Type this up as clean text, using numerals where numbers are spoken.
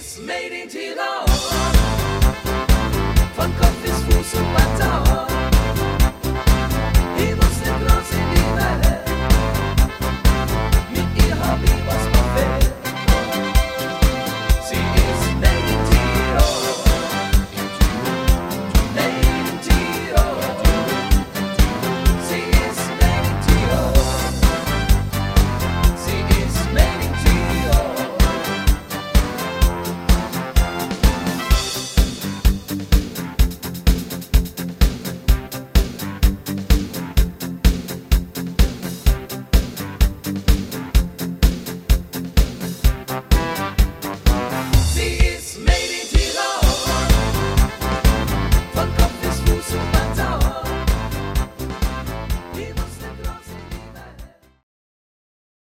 ist made in Tirol. Von Kopf bis Fuß und Band